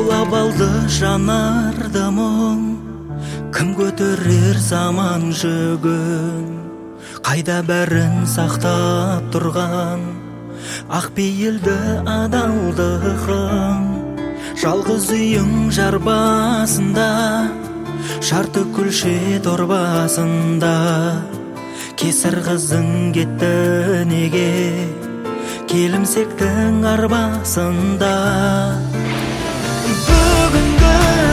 Жаулап алды жанарды мұң, кім көтерер заман жүгін? Қайда бәрін сақтап тұрған ақ пейілді адалдығың? Жалғыз үйің жар басында, жарты күлше торбасында. Кесір қызың кетті неге, келімсектің арбасында. Бүгінгі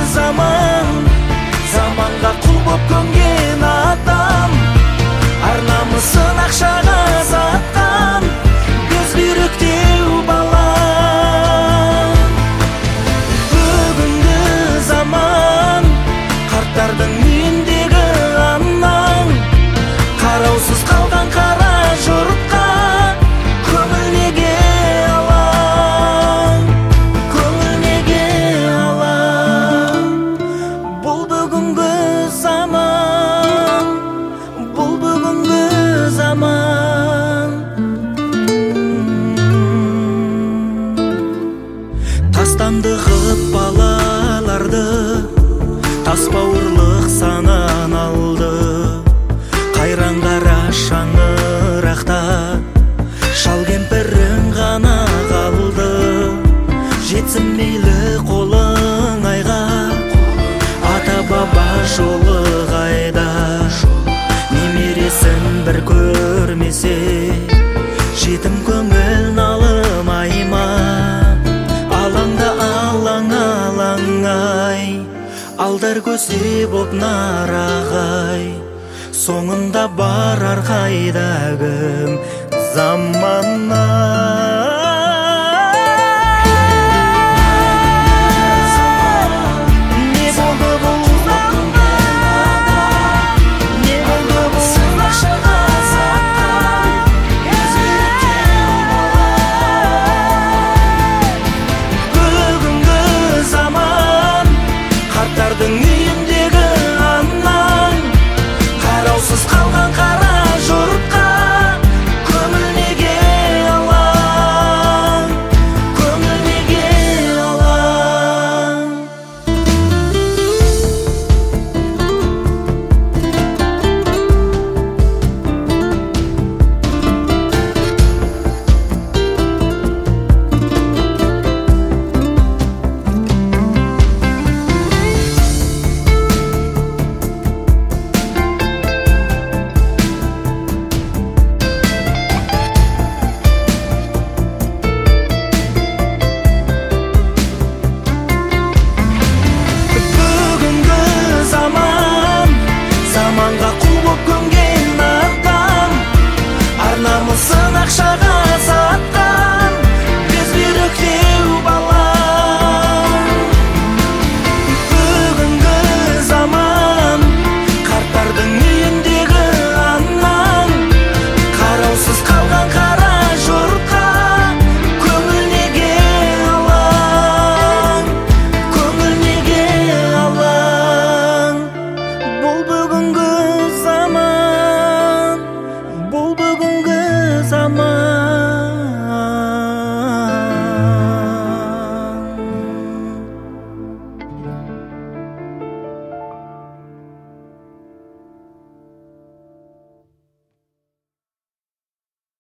заманға құл боп көнген адам, ар намысын ақшаға сатқан безбүйректеу бала. Бүгінгі заман қарттардың үйіндегі анаң, қараусыз қалған қара жұртқа көңіл неге алаң, көңіл неге алаң? Бұл бүгінгі заман, бұл бүгінгі заман. Тастанды ғып балаларды, тас бауырлық санан алды. Қайран қара шаңырақта шал кемпірің ғана қалды. Жетсін мейлі қолың айға, ата баба жолы қайда? Немересін бір көрмесе, жетім көңіл налымай ма? Алаңда алаң алаң ай, алдар көсе боп нарағай. Соңында барар қайда кім заманнан?